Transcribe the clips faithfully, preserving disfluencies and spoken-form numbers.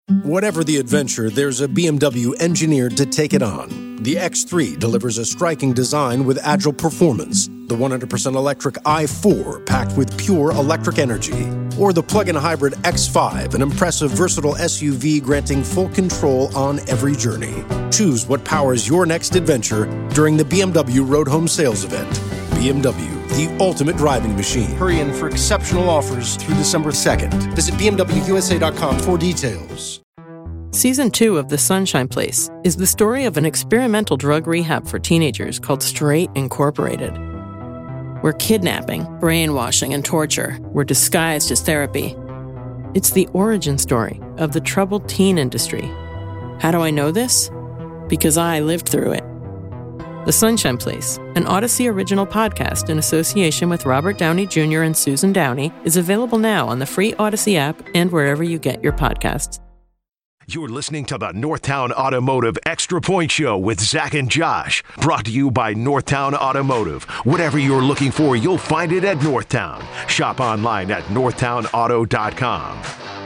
Whatever the adventure, there's a B M W engineered to take it on. The X three delivers a striking design with agile performance. The one hundred percent electric i four packed with pure electric energy. Or the plug-in hybrid X five, an impressive versatile S U V granting full control on every journey. Choose what powers your next adventure during the B M W Road Home Sales Event. B M W, the ultimate driving machine. Hurry in for exceptional offers through December second. Visit B M W U S A dot com for details. Season two of The Sunshine Place is the story of an experimental drug rehab for teenagers called Straight Incorporated, where kidnapping, brainwashing, and torture were disguised as therapy. It's the origin story of the troubled teen industry. How do I know this? Because I lived through it. The Sunshine Place, an Odyssey original podcast in association with Robert Downey Junior and Susan Downey, is available now on the free Odyssey app and wherever you get your podcasts. You're listening to the Northtown Automotive Extra Point Show with Zach and Josh. Brought to you by Northtown Automotive. Whatever you're looking for, you'll find it at Northtown. Shop online at northtown auto dot com.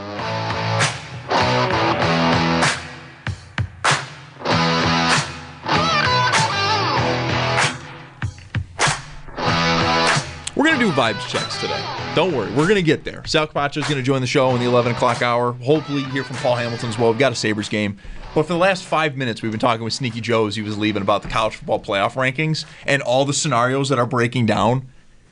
We're going to do vibes checks today. Don't worry. We're going to get there. Sal Capaccio is going to join the show in the eleven o'clock hour. Hopefully hear from Paul Hamilton as well. We've got a Sabres game. But for the last five minutes, we've been talking with Sneaky Joe as he was leaving about the college football playoff rankings and all the scenarios that are breaking down.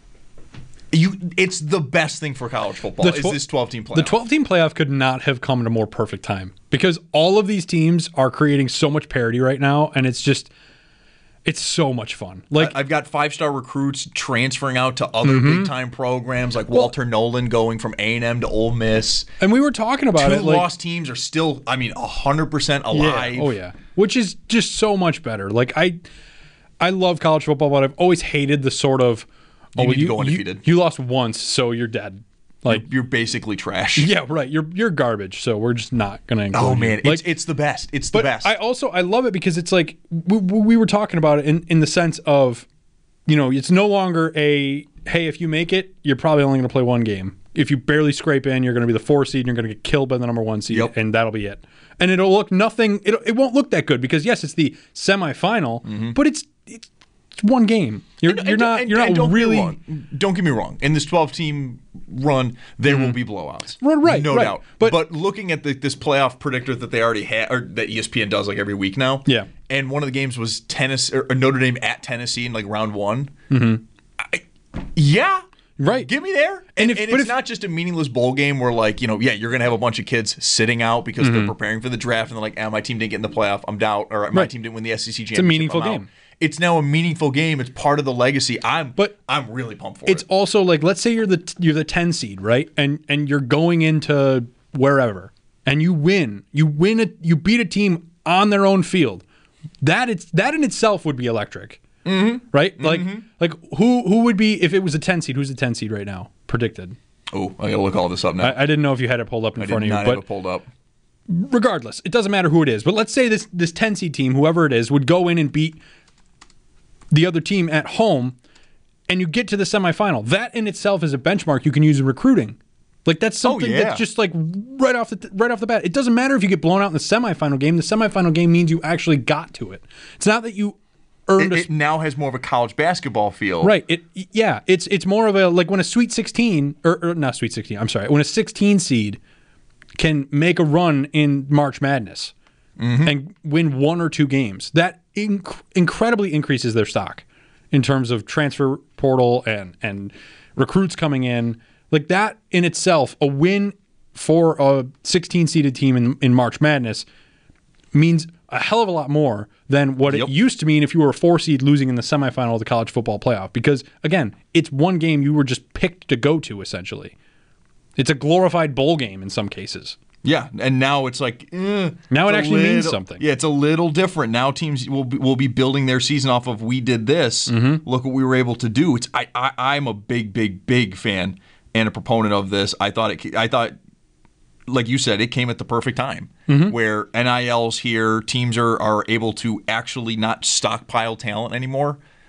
You, It's the best thing for college football The tw- is this twelve-team playoff. The twelve-team playoff could not have come at a more perfect time because all of these teams are creating so much parity right now, and it's just... It's so much fun. Like I've got five-star recruits transferring out to other mm-hmm. big-time programs, like Walter well, Nolan going from A and M to Ole Miss. And we were talking about Two it. Like, lost teams are still, I mean, one hundred percent alive. Yeah. Oh, yeah. Which is just so much better. Like, I I love college football, but I've always hated the sort of, you oh, need you, to go undefeated. You, you lost once, so you're dead. Like you're, you're basically trash. Yeah, right. You're you're garbage. So we're just not gonna include Oh man, you. Like, it's it's the best. It's but the best. I also I love it because it's like we, we were talking about it in, in the sense of, you know, it's no longer a hey, if you make it, you're probably only gonna play one game. If you barely scrape in, you're gonna be the four seed and you're gonna get killed by the number one seed, yep. and that'll be it. And it'll look nothing. It it won't look that good because yes, it's the semifinal, mm-hmm. but it's it's. It's one game. You're and, you're and, not and, you're and not don't really. Get me wrong. Don't get me wrong. In this twelve-team run, there mm-hmm. will be blowouts. Right, right no right. doubt. But, but looking at the, this playoff predictor that they already had, or that E S P N does like every week now. Yeah. And one of the games was Tennessee or Notre Dame at Tennessee in like round one. Mm-hmm. I, yeah. Right. Get me there. And, and, if, and but it's if, not just a meaningless bowl game where, like, you know, yeah, you're going to have a bunch of kids sitting out because mm-hmm. they're preparing for the draft and they're like, ah, my team didn't get in the playoff. I'm out. Or my right. team didn't win the S E C championship. It's a meaningful I'm game. Out. It's now a meaningful game. It's part of the legacy. I'm but I'm really pumped for it's it. It's also like, let's say you're the you're the ten seed, right? And and you're going into wherever and you win. You win a, you beat a team on their own field. That it's that in itself would be electric. Mm-hmm. Right? Mm-hmm. Like like who who would be if it was a ten seed? Who's the ten seed right now? Predicted. Oh, I got to look all this up now. I, I didn't know if you had it pulled up in I front did of not you, have but it pulled up. Regardless, it doesn't matter who it is. But let's say this this ten seed team, whoever it is, would go in and beat the other team at home, and you get to the semifinal. That in itself is a benchmark you can use in recruiting. Like that's something oh, yeah. that's just like right off the right off the bat. It doesn't matter if you get blown out in the semifinal game. The semifinal game means you actually got to it. It's not that you earned. It, a, it now has more of a college basketball feel, right? It yeah. It's it's more of a like when a Sweet sixteen or, or not Sweet sixteen. I'm sorry. When a sixteen seed can make a run in March Madness mm-hmm. and win one or two games, that inc- incredibly increases their stock in terms of transfer portal and and recruits coming in. Like that in itself, a win for a sixteen-seeded team in, in March Madness means a hell of a lot more than what yep. it used to mean if you were a four-seed losing in the semifinal of the college football playoff. Because, again, it's one game you were just picked to go to, essentially. It's a glorified bowl game in some cases. Yeah, and now it's like eh, now it actually little, means something. Yeah, it's a little different now. Teams will be, will be building their season off of we did this. Mm-hmm. Look what we were able to do. It's I, I I'm a big big big fan and a proponent of this. I thought it. I thought, like you said, it came at the perfect time mm-hmm. where N I L's here. Teams are are able to actually not stockpile talent anymore.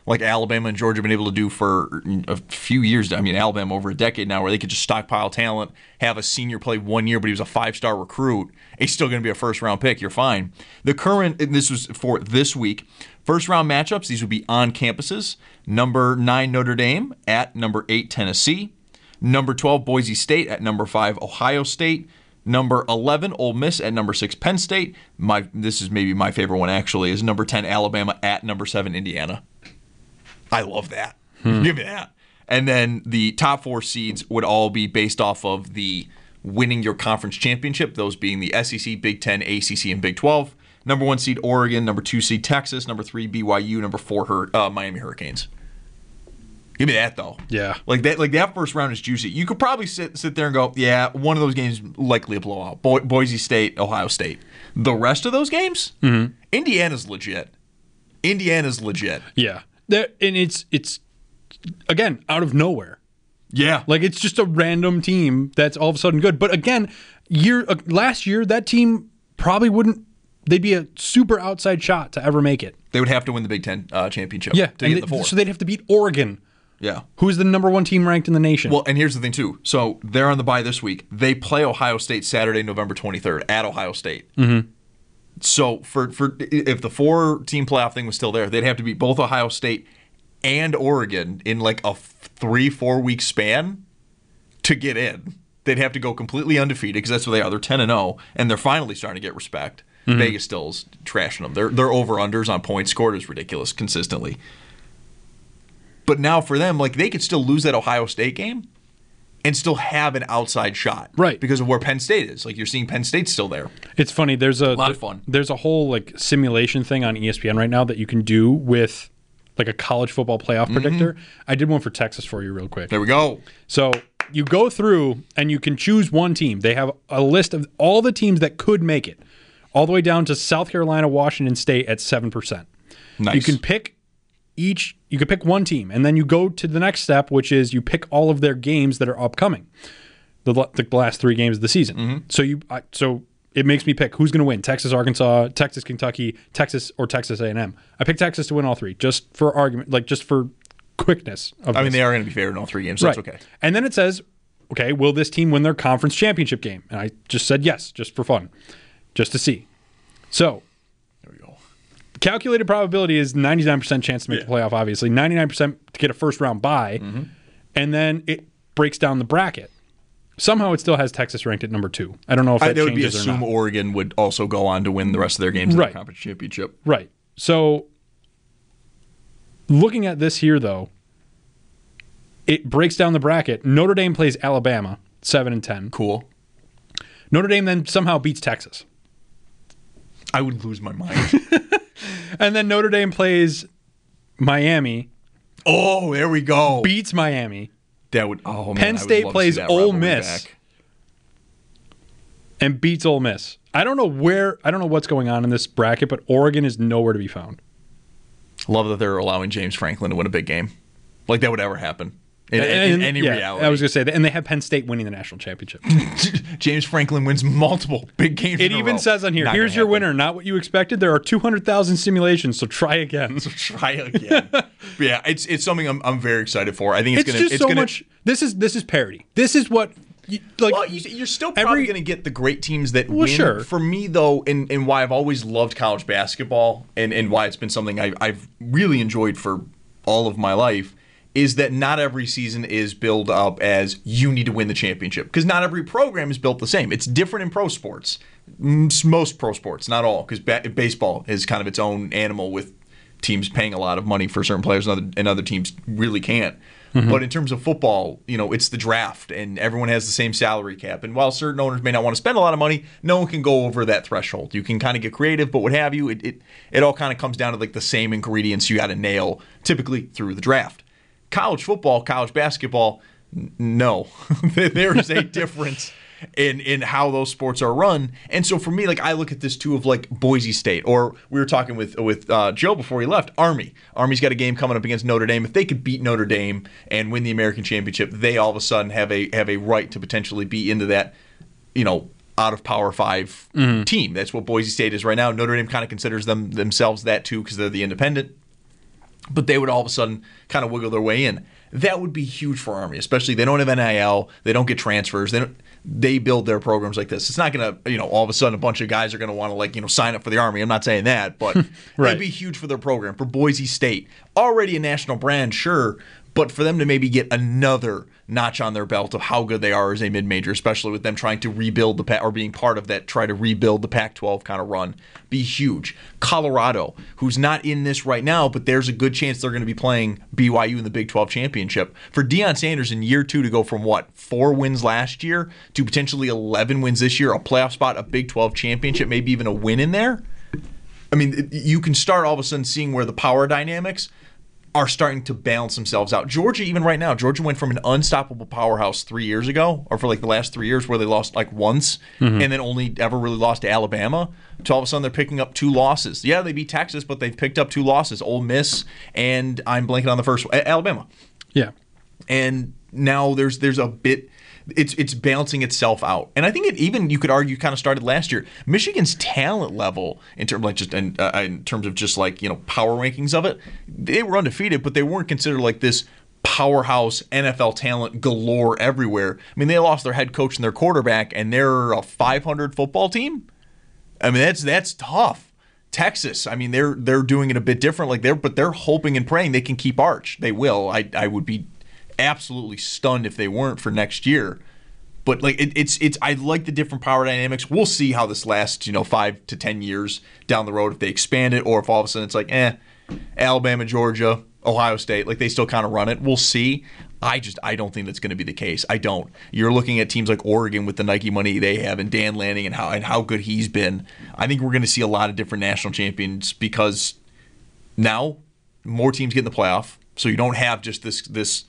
like Alabama and Georgia have been able to do for a few years. I mean, Alabama over a decade now, where they could just stockpile talent, have a senior play one year, but he was a five-star recruit. He's still going to be a first-round pick. You're fine. The current, and this was for this week, first-round matchups, these would be on campuses. Number nine, Notre Dame at number eight, Tennessee. Number twelve, Boise State at number five, Ohio State. Number eleven, Ole Miss at number six, Penn State. My This is maybe my favorite one, actually, is number ten, Alabama at number seven, Indiana. I love that. Hmm. Give me that. And then the top four seeds would all be based off of the winning your conference championship, those being the S E C, Big Ten, A C C, and Big twelve. Number one seed, Oregon. Number two seed, Texas. Number three, B Y U. Number four, Hur- uh, Miami Hurricanes. Give me that, though. Yeah. Like that Like that first round is juicy. You could probably sit sit there and go, yeah, one of those games likely a blowout. Bo- Boise State, Ohio State. The rest of those games, mm-hmm. Indiana's legit. Indiana's legit. Yeah. There, and it's it's again out of nowhere. Yeah, like it's just a random team that's all of a sudden good. But again, year uh, last year that team probably wouldn't. They'd be a super outside shot to ever make it. They would have to win the Big Ten uh, championship. Yeah, to get they, the four. So they'd have to beat Oregon. Yeah, who is the number one team ranked in the nation? Well, and here's the thing too. So they're on the bye this week. They play Ohio State Saturday, November twenty-third at Ohio State. Mm-hmm. So for for if the four-team playoff thing was still there, they'd have to beat both Ohio State and Oregon in like a three, four-week span to get in. They'd have to go completely undefeated because that's what they are. They're ten and oh, and they're finally starting to get respect. Mm-hmm. Vegas still is trashing them. Their their over-unders on points scored is ridiculous consistently. But now for them, like they could still lose that Ohio State game and still have an outside shot, right? Because of where Penn State is. Like you're seeing Penn State still there. It's funny. There's a, a lot of fun. There's a whole like simulation thing on E S P N right now that you can do with like a college football playoff mm-hmm. predictor. I did one for Texas for you real quick. There we go. So you go through and you can choose one team. They have a list of all the teams that could make it, all the way down to South Carolina, Washington State at seven percent. Nice. You can pick each. You could pick one team, and then you go to the next step, which is you pick all of their games that are upcoming, the, the last three games of the season. Mm-hmm. So you, I, so it makes me pick who's going to win: Texas, Arkansas, Texas, Kentucky, Texas, or Texas A and M. I picked Texas to win all three, just for argument, like just for quickness. Of I this. mean, they are going to be favored in all three games, so right. That's okay. And then it says, okay, will this team win their conference championship game? And I just said yes, just for fun, just to see. So. Calculated probability is ninety-nine percent chance to make yeah. the playoff, obviously. ninety-nine percent to get a first-round bye. Mm-hmm. And then it breaks down the bracket. Somehow it still has Texas ranked at number two. I don't know if that, I, that changes would be assume or not. Oregon would also go on to win the rest of their games right. in the conference championship. Right. So looking at this here, though, it breaks down the bracket. Notre Dame plays Alabama, seven and ten. Cool. Notre Dame then somehow beats Texas. I would lose my mind. And then Notre Dame plays Miami. Oh, there we go. Beats Miami. That would. Oh, man, Penn State plays Ole Miss back. And beats Ole Miss. I don't know where. I don't know what's going on in this bracket, but Oregon is nowhere to be found. Love that they're allowing James Franklin to win a big game. Like that would ever happen in, in, in any yeah, reality. I was going to say that, and they have Penn State winning the national championship. James Franklin wins multiple big games. It in even a row. says on here, not here's your happen. winner, not what you expected. There are two hundred thousand simulations, so try again. So try again. But yeah, it's it's something I'm I'm very excited for. I think it's, it's gonna just it's so gonna, much. This is this is parody. This is what. You, like, well, you, you're still probably going to get the great teams that well, win. Sure. For me, though, and, and why I've always loved college basketball and, and why it's been something I, I've really enjoyed for all of my life is that not every season is built up as you need to win the championship. Because not every program is built the same. It's different in pro sports. Most pro sports, not all. Because ba- baseball is kind of its own animal with teams paying a lot of money for certain players and other, and other teams really can't. Mm-hmm. But in terms of football, you know, it's the draft, and everyone has the same salary cap. And while certain owners may not want to spend a lot of money, no one can go over that threshold. You can kind of get creative, but what have you, it it, it all kind of comes down to like the same ingredients you got to nail, typically through the draft. College football, college basketball, n- no. There is a difference in in how those sports are run. And so for me, like I look at this too of like Boise State, or we were talking with with uh, Joe before he left, Army. Army's got a game coming up against Notre Dame. If they could beat Notre Dame and win the American championship, they all of a sudden have a have a right to potentially be into that, you know, out of Power Five mm-hmm. team. That's what Boise State is right now. Notre Dame kind of considers them themselves that too because they're the independent. but they would all of a sudden kind of wiggle their way in. That would be huge for Army, especially they don't have N I L, they don't get transfers, they don't, they build their programs like this. It's not going to, you know, all of a sudden a bunch of guys are going to want to, like, you know, sign up for the Army. I'm not saying that, but right. It'd be huge for their program. For Boise State, already a national brand, sure, but for them to maybe get another notch on their belt of how good they are as a mid-major, especially with them trying to rebuild the Pac, or being part of that, try to rebuild the Pac twelve kind of run, be huge. Colorado, who's not in this right now, but there's a good chance they're going to be playing B Y U in the Big twelve championship. For Deion Sanders in year two to go from what, four wins last year to potentially eleven wins this year, a playoff spot, a Big twelve championship, maybe even a win in there. I mean, you can start all of a sudden seeing where the power dynamics are starting to balance themselves out. Georgia, even right now, Georgia went from an unstoppable powerhouse three years ago, or for like the last three years where they lost like once, mm-hmm. and then only ever really lost to Alabama, to all of a sudden they're picking up two losses. Yeah, they beat Texas, but they've picked up two losses, Ole Miss, and I'm blanking on the first one, Alabama. Yeah. And now there's there's a bit... It's it's balancing itself out, and I think it even you could argue kind of started last year. Michigan's talent level in terms like just in, uh, in terms of just like you know power rankings of it, they were undefeated, but they weren't considered like this powerhouse N F L talent galore everywhere. I mean, they lost their head coach and their quarterback, and they're a five hundred football team. I mean, that's that's tough. Texas, I mean, they're they're doing it a bit different, like they're but they're hoping and praying they can keep Arch. They will. I I would be absolutely stunned if they weren't for next year. But like it, it's it's I like the different power dynamics. We'll see how this lasts, you know, five to ten years down the road if they expand it, or if all of a sudden it's like, eh, Alabama, Georgia, Ohio State, like they still kind of run it. We'll see. I just I don't think that's going to be the case. I don't. You're looking at teams like Oregon with the Nike money they have, and Dan Lanning and how and how good he's been. I think we're going to see a lot of different national champions because now more teams get in the playoff, so you don't have just this this.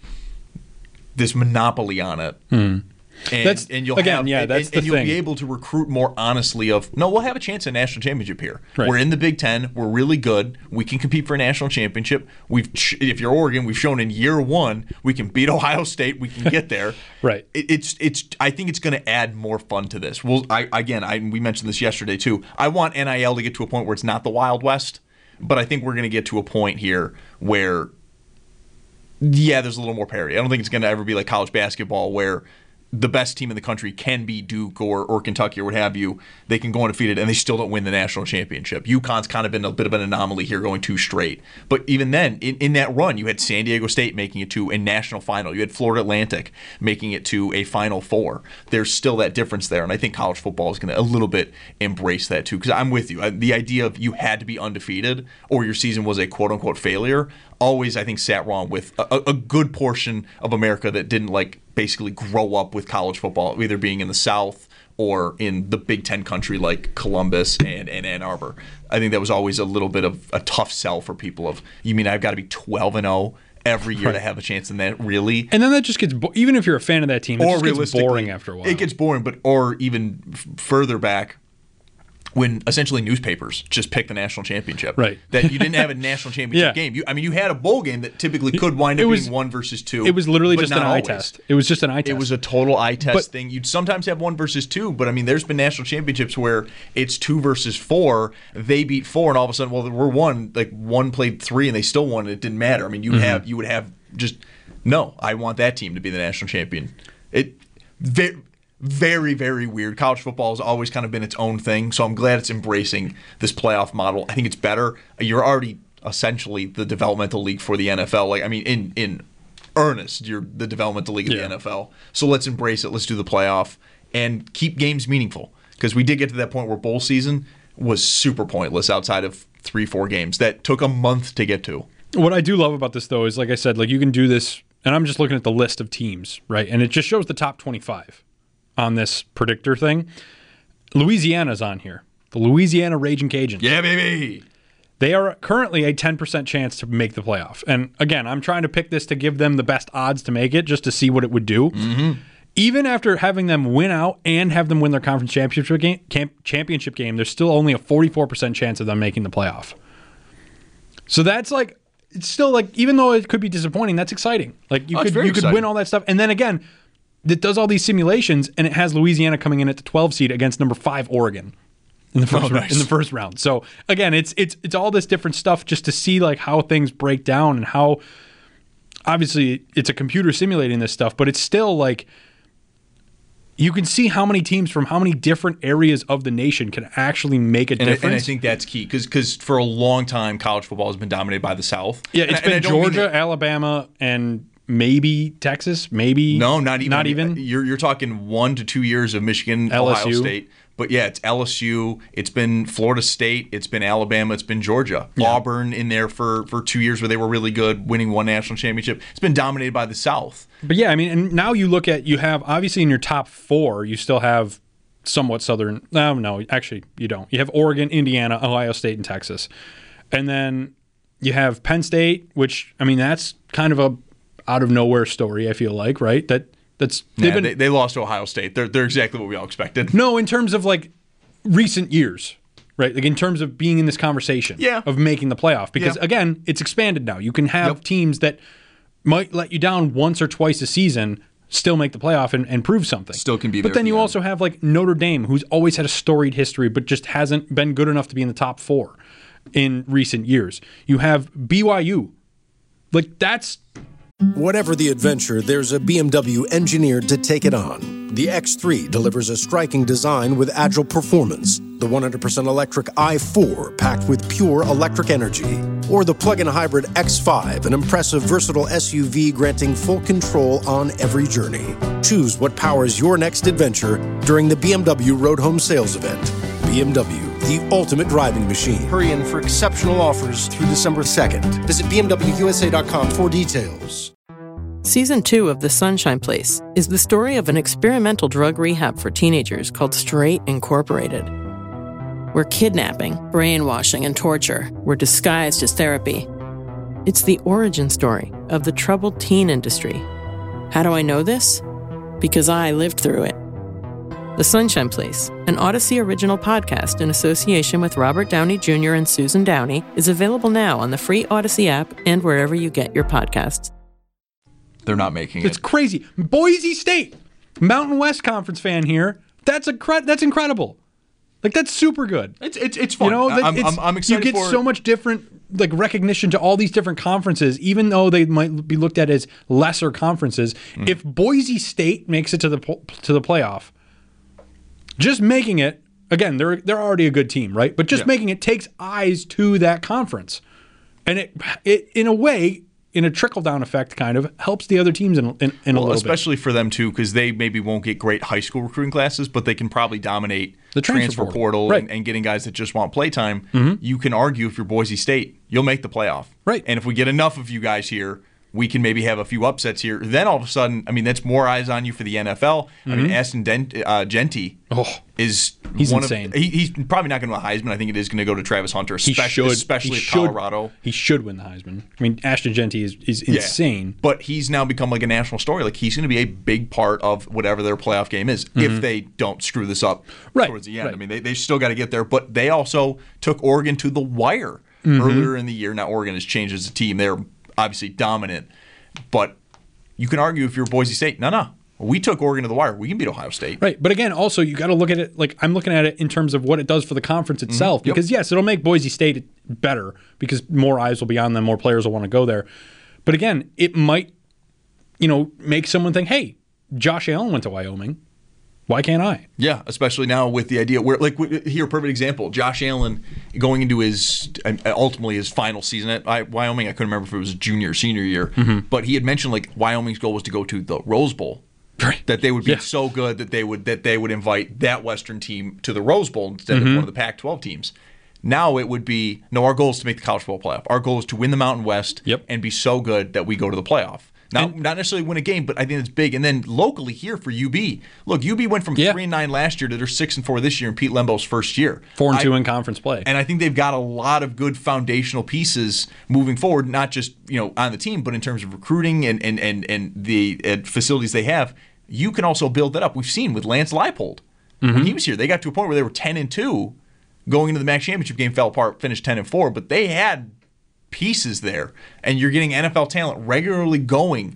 this monopoly on it. Hmm. And, that's, and you'll again, have, yeah, and, that's and, the and you'll thing. be able to recruit more honestly of, no, we'll have a chance at a national championship here. Right. We're in the Big Ten. We're really good. We can compete for a national championship. We've, if you're Oregon, we've shown in year one we can beat Ohio State. We can get there. Right. It, it's it's. I think it's going to add more fun to this. Well, I again, I we mentioned this yesterday too. I want N I L to get to a point where it's not the Wild West, but I think we're going to get to a point here where, yeah, there's a little more parity. I don't think it's going to ever be like college basketball where the best team in the country can be Duke or, or Kentucky or what have you. They can go undefeated and they still don't win the national championship. UConn's kind of been a bit of an anomaly here going two straight. But even then, in, in that run, you had San Diego State making it to a national final. You had Florida Atlantic making it to a Final Four. There's still that difference there, and I think college football is going to a little bit embrace that too, because I'm with you. I, the idea of you had to be undefeated or your season was a quote-unquote failure always, I think, sat wrong with a, a good portion of America that didn't like basically grow up with college football, either being in the South or in the Big Ten country like Columbus and, and Ann Arbor. I think that was always a little bit of a tough sell for people of, you mean I've got to be twelve and oh every year right. to have a chance in that, really? And then that just gets, bo- even if you're a fan of that team, it or just gets boring after a while. It gets boring, but or even f- further back, when essentially newspapers just picked the national championship. Right. That you didn't have a national championship yeah. game. You, I mean, you had a bowl game that typically could wind up was, being one versus two. It was literally just an eye always. test. It was just an eye test. It was a total eye test but, thing. You'd sometimes have one versus two, but I mean, there's been national championships where it's two versus four. They beat four, and all of a sudden, well, we're one. Like one played three, and they still won. And it didn't matter. I mean, you mm-hmm. have you would have just no. I want that team to be the national champion. It very. Very, very weird. College football has always kind of been its own thing, so I'm glad it's embracing this playoff model. I think it's better. You're already essentially the developmental league for the N F L. Like, I mean, in in earnest, you're the developmental league of yeah. the N F L. So let's embrace it. Let's do the playoff and keep games meaningful, because we did get to that point where bowl season was super pointless outside of three, four games that took a month to get to. What I do love about this, though, is like I said, like you can do this, and I'm just looking at the list of teams, right? And it just shows the top twenty-five. On this predictor thing. Louisiana's on here. The Louisiana Raging Cajuns. Yeah, baby. They are currently a ten percent chance to make the playoff. And again, I'm trying to pick this to give them the best odds to make it, just to see what it would do. Mm-hmm. Even after having them win out and have them win their conference championship game, camp, championship game, there's still only a forty-four percent chance of them making the playoff. So that's like, it's still like, even though it could be disappointing, that's exciting. Like you oh, could you could win all that stuff. And then again, it does all these simulations, and it has Louisiana coming in at the twelve seed against number five Oregon. in the first Oh, round, nice. in the first round. So again, it's it's it's all this different stuff just to see like how things break down and how obviously it's a computer simulating this stuff, but it's still like you can see how many teams from how many different areas of the nation can actually make a And I, difference. and I think that's key because because for a long time college football has been dominated by the South. yeah, And it's I- and I been don't mean Georgia, that- Alabama, and maybe Texas, maybe No, not even. not even. You're you're talking one to two years of Michigan, L S U. Ohio State. But yeah, it's L S U. It's been Florida State. It's been Alabama. It's been Georgia. Auburn in there for, for two years where they were really good, winning one national championship. It's been dominated by the South. But yeah, I mean, and now you look at you have obviously in your top four, you still have somewhat southern. No, no, actually you don't. You have Oregon, Indiana, Ohio State, and Texas, and then you have Penn State, which I mean that's kind of a out of nowhere story. I feel like right that that's they've Yeah, been they, they lost to Ohio State. They're they're exactly what we all expected. no in terms of like recent years. Right, like in terms of being in this conversation Yeah. of making the playoff, because Yeah. again, it's expanded now. You can have Yep. teams that might let you down once or twice a season, still make the playoff and, and prove something. Still can be But there then at you the end. also have like Notre Dame, who's always had a storied history, but just hasn't been good enough to be in the top four in recent years. You have B Y U, like that's Whatever the adventure, there's a B M W engineered to take it on. The X three delivers a striking design with agile performance. The one hundred percent electric i four packed with pure electric energy. Or the plug-in hybrid X five, an impressive versatile S U V granting full control on every journey. Choose what powers your next adventure during the B M W Road Home Sales Event. B M W, the ultimate driving machine. Hurry in for exceptional offers through December second. Visit B M W U S A dot com for details. Season two of The Sunshine Place is the story of an experimental drug rehab for teenagers called Straight Incorporated, where kidnapping, brainwashing, and torture were disguised as therapy. It's the origin story of the troubled teen industry. How do I know this? Because I lived through it. The Sunshine Place, an Odyssey original podcast in association with Robert Downey Junior and Susan Downey, is available now on the free Odyssey app and wherever you get your podcasts. They're not making it's it. crazy. Boise State, Mountain West Conference fan here. That's a cre- that's incredible. Like that's super good. It's it's it's fun. You know, that I'm, it's, I'm, I'm excited you get for so much different like recognition to all these different conferences, even though they might be looked at as lesser conferences. Mm. If Boise State makes it to the po- to the playoff, just making it again, they're they're already a good team, right? But just Yeah. making it takes eyes to that conference, and it it in a way. In a trickle down effect, kind of helps the other teams in, in, in well, a little especially for them too, because they maybe won't get great high school recruiting classes, but they can probably dominate The transfer portal, portal. and, Right. and getting guys that just want playtime. You can argue if you're Boise State, you'll make the playoff, Right. And if we get enough of you guys here, we can maybe have a few upsets here. Then all of a sudden, I mean, that's more eyes on you for the N F L. I mean, Aston Dent, uh, Genty Oh, is he's one insane. Of, he, he's probably not going to win the Heisman. I think it is going to go to Travis Hunter, he especially, should, especially he at should, Colorado. He should win the Heisman. I mean, Ashton Genty is, is Yeah. insane. But he's now become like a national story. Like he's going to be a big part of whatever their playoff game is if they don't screw this up Right, towards the end. right. I mean, they they still got to get there. But they also took Oregon to the wire Mm-hmm. earlier in the year. Now Oregon has changed as a team. They're obviously dominant. But you can argue if you're Boise State, no, no. We took Oregon to the wire. We can beat Ohio State. Right. But again, also, you got to look at it like I'm looking at it in terms of what it does for the conference itself. Yep. Because, yes, it'll make Boise State better because more eyes will be on them, more players will want to go there. But again, it might, you know, make someone think, hey, Josh Allen went to Wyoming. Why can't I? Yeah, especially now with the idea where, like, here, perfect example. Josh Allen going into his ultimately his final season at Wyoming. I couldn't remember if it was junior or senior year, Mm-hmm. but he had mentioned like Wyoming's goal was to go to the Rose Bowl. Right. That they would be Yeah. so good that they would that they would invite that Western team to the Rose Bowl instead Mm-hmm. of one of the Pac twelve teams. Now it would be no. Our goal is to make the college football playoff. Our goal is to win the Mountain West Yep. and be so good that we go to the playoff. Not, And- not necessarily win a game, but I think it's big. And then locally here for U B, look, U B went from Yeah. three and nine last year to they're six and four this year in Pete Lembo's first year. Four and I- two in conference play. and I think they've got a lot of good foundational pieces moving forward, not just you know on the team, but in terms of recruiting and and and and the uh, facilities they have. You can also build that up. We've seen with Lance Leipold when he was here, they got to a point where they were ten and two going into the MAC championship game, fell apart, finished ten and four, but they had pieces there, and you're getting N F L talent regularly going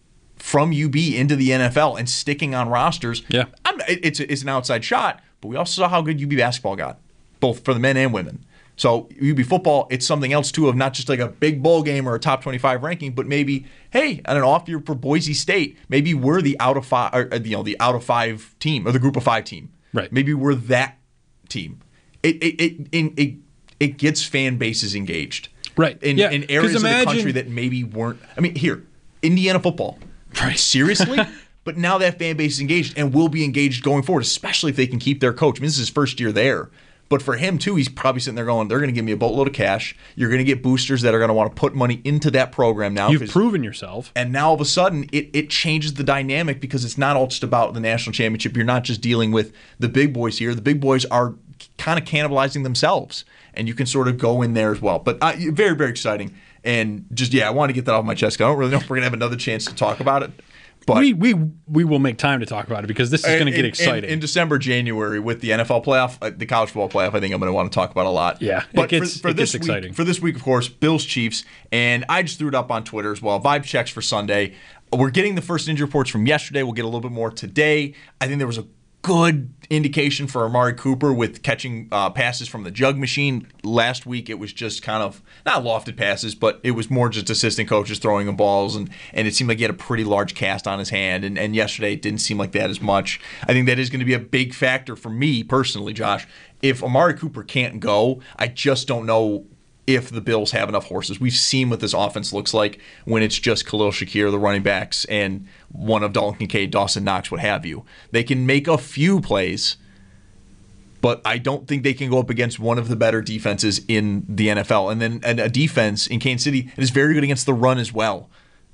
from U B into the N F L and sticking on rosters. Yeah. I'm, it- it's it's an outside shot, but we also saw how good U B basketball got. both for the men and women. So U B football, it's something else too of not just like a big bowl game or a top twenty-five ranking, but maybe, hey, on an off year for Boise State, maybe we're the out of five, or, you know, the out of five team or the group of five team. Right. Maybe we're that team. It it it it, it, it gets fan bases engaged. Right. In, yeah. in areas imagine, of the country that maybe weren't. I mean, here, Indiana football. Right. Seriously? But now that fan base is engaged and will be engaged going forward, especially if they can keep their coach. I mean, this is his first year there. But for him, too, he's probably sitting there going, they're going to give me a boatload of cash. You're going to get boosters that are going to want to put money into that program now. You've proven yourself. And now all of a sudden, it, it changes the dynamic because it's not all just about the national championship. You're not just dealing with the big boys here. The big boys are kind of cannibalizing themselves. And you can sort of go in there as well. But uh, very, very exciting. And just, yeah, I want to get that off my chest. I don't really know if we're going to have another chance to talk about it. But we we we will make time to talk about it because this is going to get in, exciting. In, in December, January, with the N F L playoff, uh, the college football playoff, I think I'm going to want to talk about a lot. Yeah, but it gets, for, for it this gets week, exciting. For this week, of course, Bills Chiefs, and I just threw it up on Twitter as well. Vibe checks for Sunday. We're getting the first injury reports from yesterday. We'll get a little bit more today. I think there was a good indication for Amari Cooper with catching uh, passes from the jug machine. Last week, it was just kind of, not lofted passes, but it was more just assistant coaches throwing him balls, and, and it seemed like he had a pretty large cast on his hand, and, and yesterday it didn't seem like that as much. I think that is going to be a big factor for me personally, Josh. If Amari Cooper can't go, I just don't know if the Bills have enough horses. We've seen what this offense looks like when it's just Khalil Shakir, the running backs, and one of Dalton Kincaid, Dawson Knox, what have you. They can make a few plays, but I don't think they can go up against one of the better defenses in the N F L. And then and a defense in Kansas City that is very good against the run as well.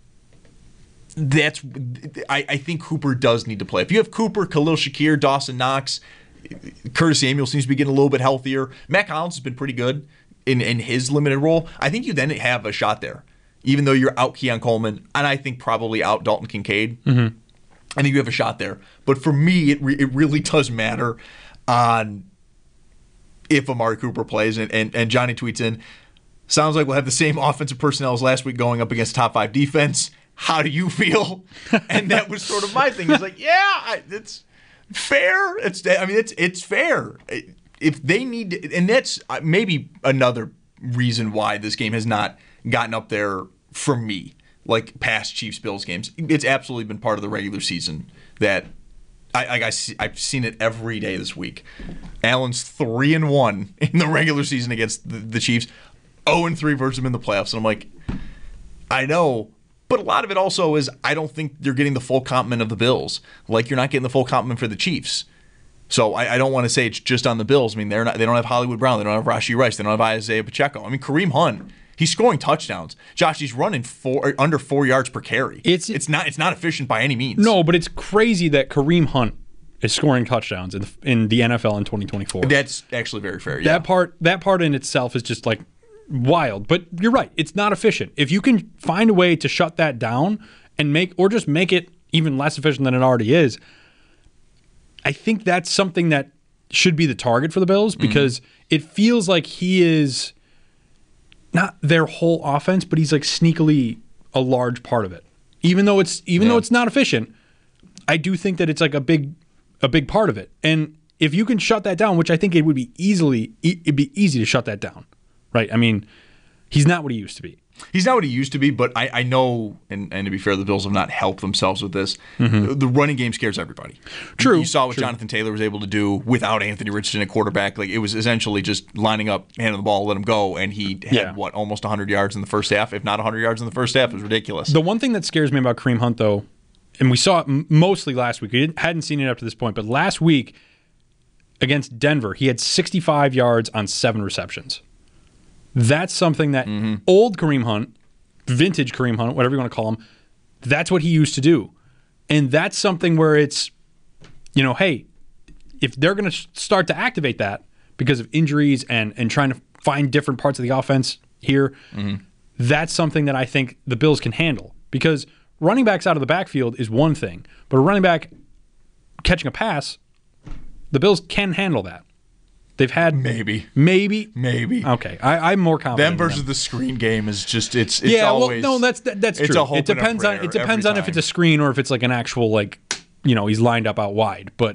That's I, I think Cooper does need to play. If you have Cooper, Khalil Shakir, Dawson Knox, Curtis Samuel seems to be getting a little bit healthier. Matt Collins has been pretty good in, in his limited role. I think you then have a shot there, even though you're out Keon Coleman, and I think probably out Dalton Kincaid. Mm-hmm. I think you have a shot there. But for me, it re- it really does matter on if Amari Cooper plays. And, and, and Johnny tweets in, sounds like we'll have the same offensive personnel as last week going up against top five defense. How do you feel? And that was sort of my thing. It's like, yeah, I, it's fair. It's I mean, it's it's fair. If they need to, and that's maybe another reason why this game has not gotten up there for me, like past Chiefs-Bills games. It's absolutely been part of the regular season that I, I, I see, I've seen it every day this week. Allen's three and one in the regular season against the, the Chiefs, zero and three versus them in the playoffs, and I'm like, I know. But a lot of it also is I don't think you're getting the full complement of the Bills, like you're not getting the full complement for the Chiefs. So I, I don't want to say it's just on the Bills. I mean, they're not. They don't have Hollywood Brown. They don't have Rashee Rice. They don't have Isaiah Pacheco. I mean, Kareem Hunt. He's scoring touchdowns. Josh, he's running four under four yards per carry. It's it's not it's not efficient by any means. No, but it's crazy that Kareem Hunt is scoring touchdowns in the, in the N F L in twenty twenty-four. That's actually very fair. Yeah. That part that part in itself is just like wild. But you're right. It's not efficient. If you can find a way to shut that down and make or just make it even less efficient than it already is, I think that's something that should be the target for the Bills because mm-hmm. it feels like he is not their whole offense, but he's like sneakily a large part of it. Even though it's even yeah. though it's not efficient, I do think that it's like a big a big part of it. And if you can shut that down, which I think it would be easily it'd be easy to shut that down. Right? I mean, he's not what he used to be. He's not what he used to be, but I, I know, and, and to be fair, the Bills have not helped themselves with this. Mm-hmm. The running game scares everybody. True. You, you saw what true. Jonathan Taylor was able to do without Anthony Richardson at quarterback. Like it was essentially just lining up, handing the ball, let him go, and he had, yeah. what, almost one hundred yards in the first half, if not one hundred yards in the first half. It was ridiculous. The one thing that scares me about Kareem Hunt, though, and we saw it mostly last week. We hadn't seen it up to this point, but last week against Denver, he had sixty-five yards on seven receptions. That's something that mm-hmm. old Kareem Hunt, vintage Kareem Hunt, whatever you want to call him, that's what he used to do. And that's something where it's, you know, hey, if they're going to start to activate that because of injuries and, and trying to find different parts of the offense here, mm-hmm. that's something that I think the Bills can handle. Because running backs out of the backfield is one thing, but a running back catching a pass, the Bills can handle that. They've had maybe, maybe, maybe. Okay, I, I'm more confident. Them versus them. the screen game is just it's. it's yeah, always, well, no, that's that, that's it's true. A hope it depends and a on it depends every on time. if it's a screen or if it's like an actual like, you know, he's lined up out wide. But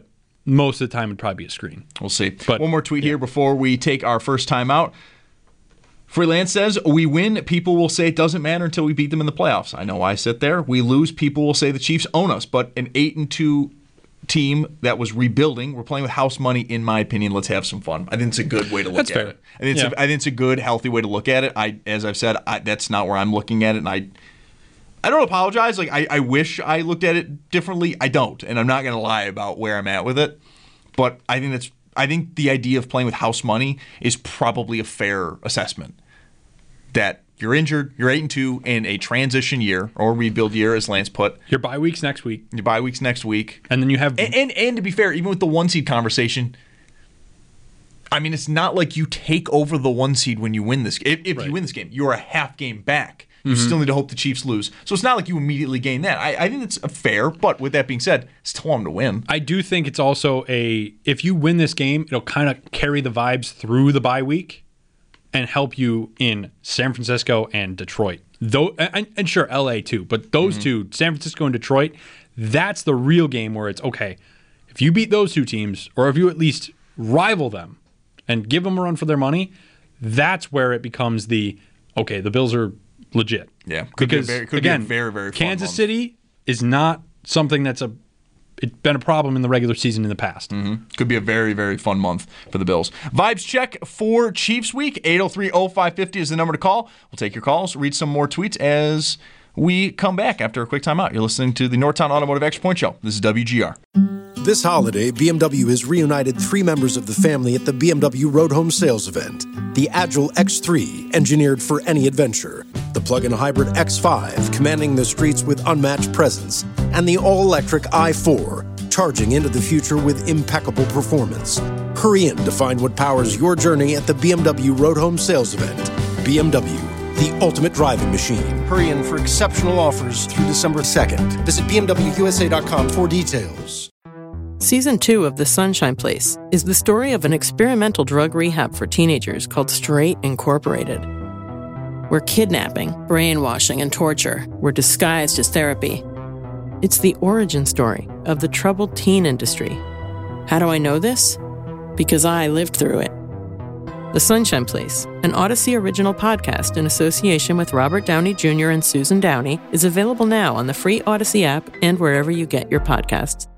most of the time it'd probably be a screen. We'll see. But, one more tweet yeah. here before we take our first time out. Freelance says, we win, people will say it doesn't matter until we beat them in the playoffs. I know I sit there. We lose, people will say the Chiefs own us. But an eight and two team that was rebuilding, we're playing with house money, in my opinion. Let's have some fun. I think it's a good way to look That's at fair. it. I think, it's Yeah. a, I think it's a good, healthy way to look at it. I, as I've said, I, that's not where I'm looking at it, and I I don't apologize. Like I, I wish I looked at it differently. I don't, and I'm not going to lie about where I'm at with it. But I think that's I think the idea of playing with house money is probably a fair assessment. That you're injured, you're eight and two in a transition year or rebuild year, as Lance put. Your bye week's next week. Your bye week's next week, And then you have... and, and and to be fair, even with the one seed conversation, I mean, it's not like you take over the one seed when you win this. If, if Right. you win this game, you're a half game back. You Mm-hmm. still need to hope the Chiefs lose. So it's not like you immediately gain that. I, I think it's fair, but with that being said, still want them to win. I do think it's also a... If you win this game, it'll kind of carry the vibes through the bye week and help you in San Francisco and Detroit. Though, and, and sure, L A too, but those two, San Francisco and Detroit, that's the real game where it's, okay, if you beat those two teams, or if you at least rival them and give them a run for their money, that's where it becomes the, okay, the Bills are legit. Yeah, could be a because, very- could be a again, very, very fun Kansas month. City is not something that's a, it's been a problem in the regular season in the past. Mm-hmm. Could be a very, very fun month for the Bills. Vibes check for Chiefs week. eight oh three oh five five oh is the number to call. We'll take your calls, read some more tweets as we come back after a quick timeout. You're listening to the Northtown Automotive Extra Point Show. This is W G R. This holiday, B M W has reunited three members of the family at the B M W Road Home Sales event. The Agile X three, engineered for any adventure. The plug-in hybrid X five, commanding the streets with unmatched presence. And the all-electric i four, charging into the future with impeccable performance. Hurry in to find what powers your journey at the B M W Road Home Sales event. B M W, the ultimate driving machine. Hurry in for exceptional offers through December second. Visit B M W U S A dot com for details. Season two of The Sunshine Place is the story of an experimental drug rehab for teenagers called Straight Incorporated, where kidnapping, brainwashing, and torture were disguised as therapy. It's the origin story of the troubled teen industry. How do I know this? Because I lived through it. The Sunshine Place, an Odyssey original podcast in association with Robert Downey Junior and Susan Downey, is available now on the free Odyssey app and wherever you get your podcasts.